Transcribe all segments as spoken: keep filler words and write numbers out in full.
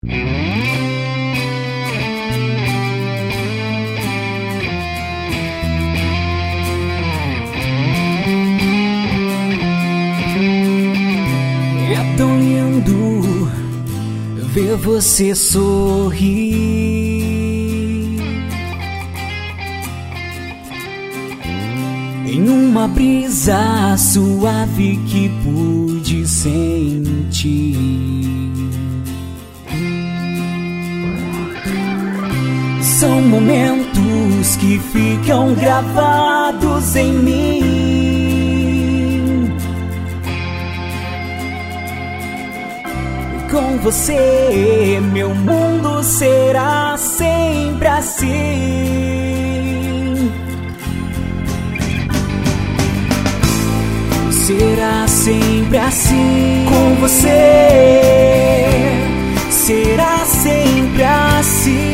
É tão lindo ver você sorrir em uma brisa suave que pude sentir. São momentos que ficam gravados em mim. Com você, meu mundo será sempre assim. Será sempre assim. Com você, será sempre assim.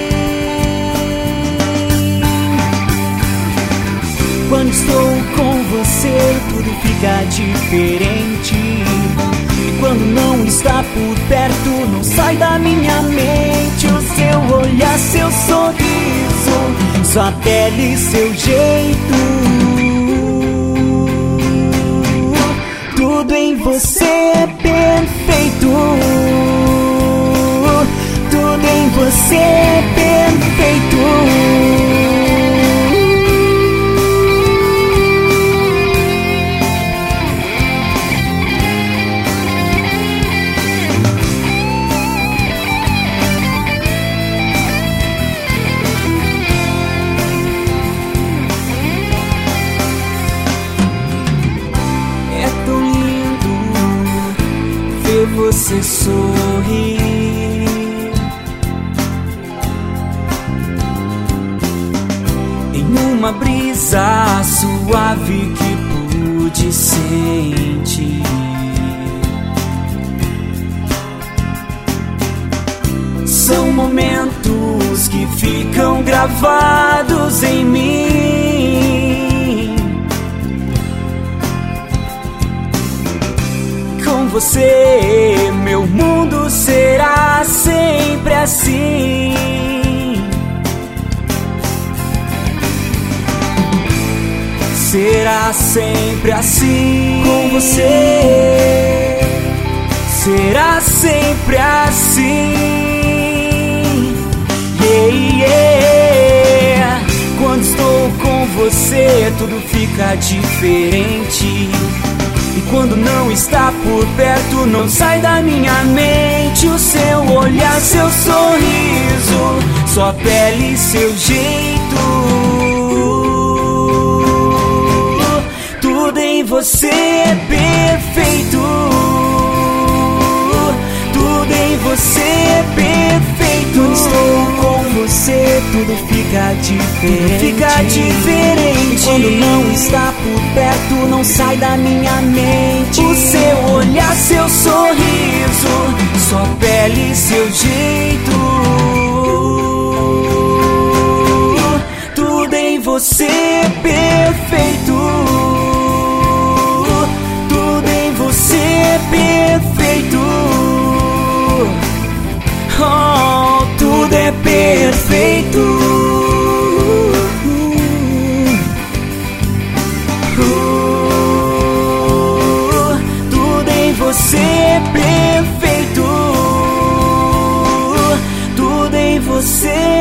Quando estou com você, tudo fica diferente. E quando não está por perto, não sai da minha mente. O seu olhar, seu sorriso, sua pele, seu jeito. Tudo em você é perfeito. Tudo em você é perfeito. Você sorrir em uma brisa suave que pude sentir. São momentos que ficam gravados em mim. Com você, meu mundo será sempre assim. Será sempre assim. Com você, será sempre assim. Yeah, yeah. Quando estou com você, tudo fica diferente. E quando não está por perto, não sai da minha mente. O seu olhar, seu sorriso, sua pele, seu jeito. Tudo em você é perfeito. Tudo em você é perfeito. Quando estou com você, tudo fica diferente. Tudo fica diferente. E quando não está por perto, não sai da minha mente. O seu olhar, seu sorriso, sua pele, seu jeito. Tudo em você é perfeito. Tudo em você é perfeito. Oh, tudo é perfeito. Uh, tudo em você é perfeito. Tudo em você